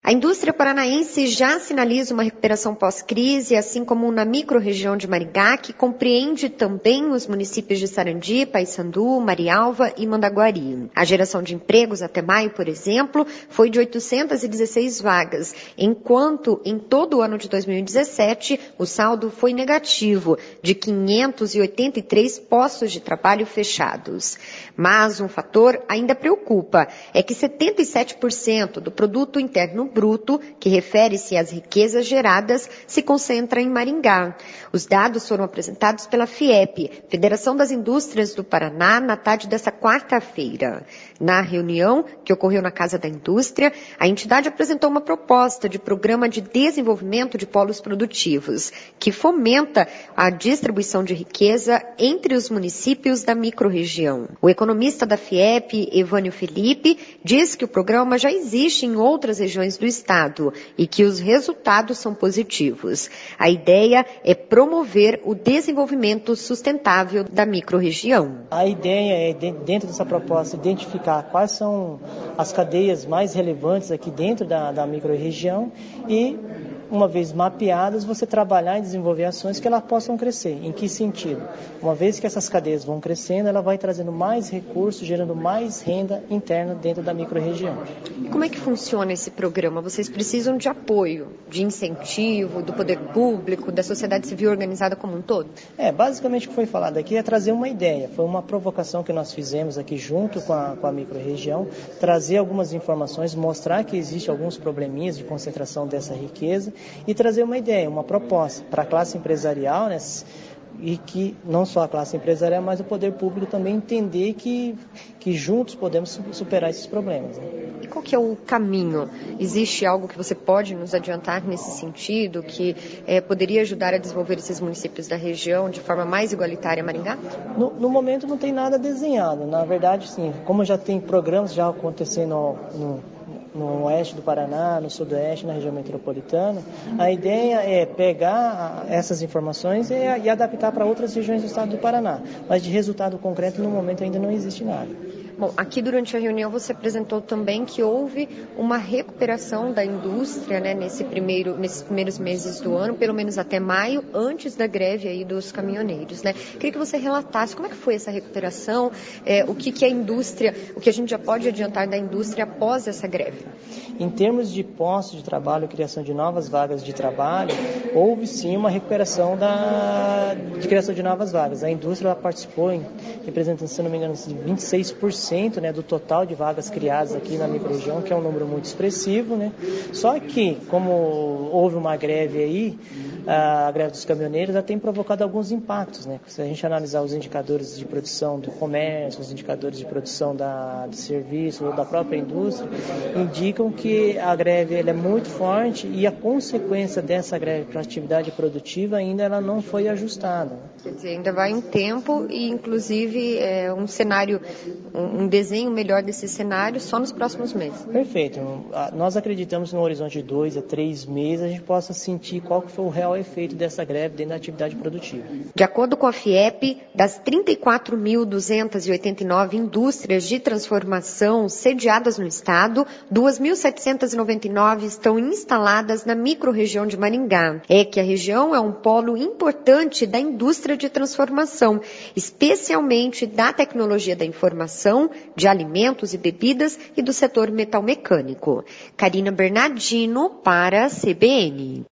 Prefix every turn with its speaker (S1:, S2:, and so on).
S1: A indústria paranaense já sinaliza uma recuperação pós-crise, assim como na microrregião de Maringá, que compreende também os municípios de Sarandi, Paissandu, Marialva e Mandaguari. A geração de empregos até maio, por exemplo, foi de 816 vagas, enquanto em todo o ano de 2017 o saldo foi negativo, de 583 postos de trabalho fechados. Mas um fator ainda preocupa, é que 77% do produto interno bruto, que refere-se às riquezas geradas, se concentra em Maringá. Os dados foram apresentados pela FIEP, Federação das Indústrias do Paraná, na tarde desta quarta-feira. Na reunião, que ocorreu na Casa da Indústria, a entidade apresentou uma proposta de programa de desenvolvimento de polos produtivos, que fomenta a distribuição de riqueza entre os municípios da microrregião. O economista da FIEP, Evânio Felipe, diz que o programa já existe em outras regiões do estado e que os resultados são positivos. A ideia é promover o desenvolvimento sustentável da microrregião.
S2: A ideia é, dentro dessa proposta, identificar quais são as cadeias mais relevantes aqui dentro da microrregião e, uma vez mapeadas, você trabalhar e desenvolver ações que elas possam crescer. Em que sentido? Uma vez que essas cadeias vão crescendo, ela vai trazendo mais recursos, gerando mais renda interna dentro da microrregião.
S1: E como é que funciona esse programa? Vocês precisam de apoio, de incentivo, do poder público, da sociedade civil organizada como um todo?
S2: Basicamente o que foi falado aqui é trazer uma ideia. Foi uma provocação que nós fizemos aqui junto com a microrregião, trazer algumas informações, mostrar que existe alguns probleminhas de concentração dessa riqueza e trazer uma ideia, uma proposta para a classe empresarial, né? E que não só a classe empresarial, mas o poder público também entender que juntos podemos superar esses problemas. Né?
S1: E qual que é o caminho? Existe algo que você pode nos adiantar nesse sentido, que poderia ajudar a desenvolver esses municípios da região de forma mais igualitária, Maringá?
S2: No momento não tem nada desenhado. Na verdade, sim, como já tem programas já acontecendo no oeste do Paraná, no sudoeste, na região metropolitana, a ideia é pegar essas informações e adaptar para outras regiões do estado do Paraná. Mas de resultado concreto, no momento, ainda não existe nada.
S1: Bom, aqui durante a reunião você apresentou também que houve uma recuperação da indústria, né, nesses primeiros meses do ano, pelo menos até maio, antes da greve aí dos caminhoneiros, né? Queria que você relatasse como é que foi essa recuperação, o que a indústria, o que a gente já pode adiantar da indústria após essa greve.
S2: Em termos de postos de trabalho, criação de novas vagas de trabalho, houve sim uma recuperação de criação de novas vagas. A indústria ela participou, representando, se não me engano, 26%, né, do total de vagas criadas aqui na microrregião, que é um número muito expressivo, né? Só que, como houve uma greve aí, a greve dos caminhoneiros já tem provocado alguns impactos, né? Se a gente analisar os indicadores de produção do comércio, os indicadores de produção de serviço ou da própria indústria, indicam que a greve ela é muito forte e a consequência dessa greve para a atividade produtiva ainda ela não foi ajustada.
S1: Quer dizer, ainda vai um tempo e, inclusive, um cenário, um desenho melhor desse cenário só nos próximos meses.
S2: Perfeito. Nós acreditamos que no horizonte de 2 a 3 meses a gente possa sentir qual que foi o real efeito dessa greve dentro da atividade produtiva.
S1: De acordo com a FIEP, das 34.289 indústrias de transformação sediadas no estado, 2.799 estão instaladas na microrregião de Maringá. É que a região é um polo importante da indústria de transformação, especialmente da tecnologia da informação, de alimentos e bebidas e do setor metalmecânico. Karina Bernardino para a CBN.